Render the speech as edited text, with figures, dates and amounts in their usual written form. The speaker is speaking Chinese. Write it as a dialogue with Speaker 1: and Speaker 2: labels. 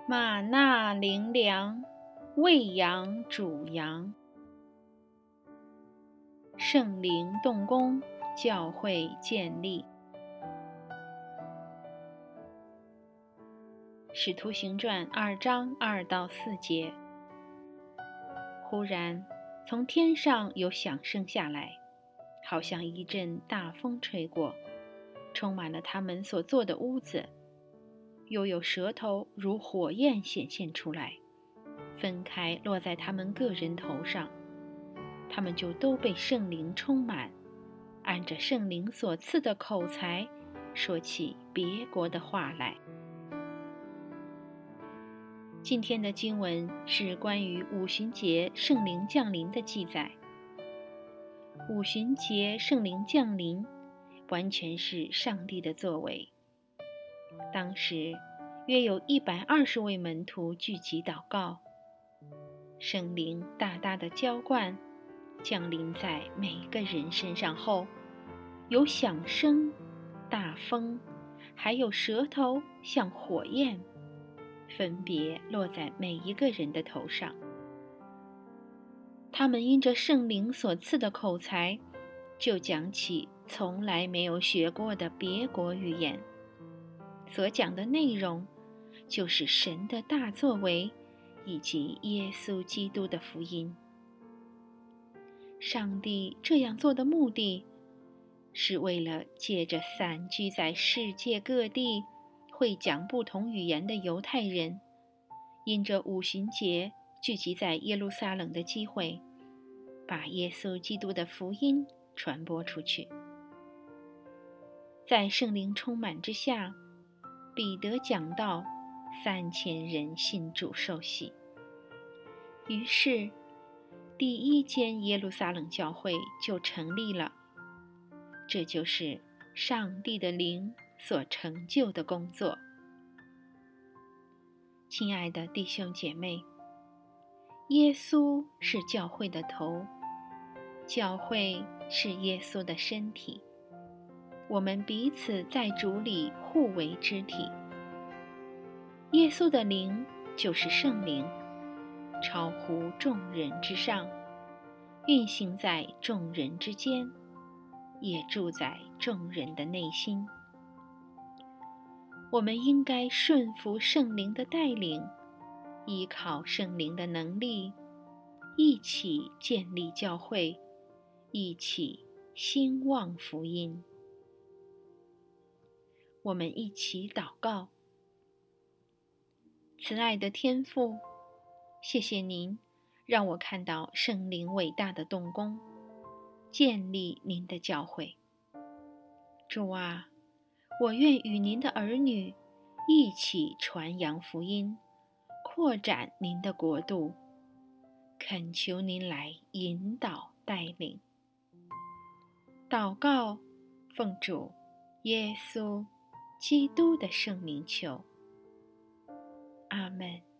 Speaker 1: 玛纳灵粮，喂养主羊。圣灵动工，教会建立。使徒行传2章2到4节。忽然，从天上有响声下来，好像一阵大风吹过，充满了他们所坐的屋子。又有舌头如火焰显现出来，分开落在他们个人头上。他们就都被圣灵充满，按着圣灵所赐的口才，说起别国的话来。今天的经文是关于五旬节圣灵降临的记载。五旬节圣灵降临，完全是上帝的作为。当时约有120位门徒聚集祷告，圣灵大大的浇灌降临在每个人身上后，有响声、大风，还有舌头像火焰，分别落在每一个人的头上。他们因着圣灵所赐的口才，就讲起从来没有学过的别国语言。所讲的内容就是神的大作为以及耶稣基督的福音。上帝这样做的目的，是为了借着散居在世界各地会讲不同语言的犹太人，因着五旬节聚集在耶路撒冷的机会，把耶稣基督的福音传播出去。在圣灵充满之下，彼得讲道，3000人信主受洗。于是第一间耶路撒冷教会就成立了。这就是上帝的灵所成就的工作。亲爱的弟兄姐妹，耶稣是教会的头，教会是耶稣的身体，我们彼此在主里互为肢体。耶稣的灵就是圣灵，超乎众人之上，运行在众人之间，也住在众人的内心。我们应该顺服圣灵的带领，依靠圣灵的能力，一起建立教会，一起兴旺福音。我们一起祷告。慈爱的天父，谢谢您让我看到圣灵伟大的动工，建立您的教会。主啊，我愿与您的儿女一起传扬福音，扩展您的国度，恳求您来引导带领。祷告，奉主耶稣基督的圣名求，阿们。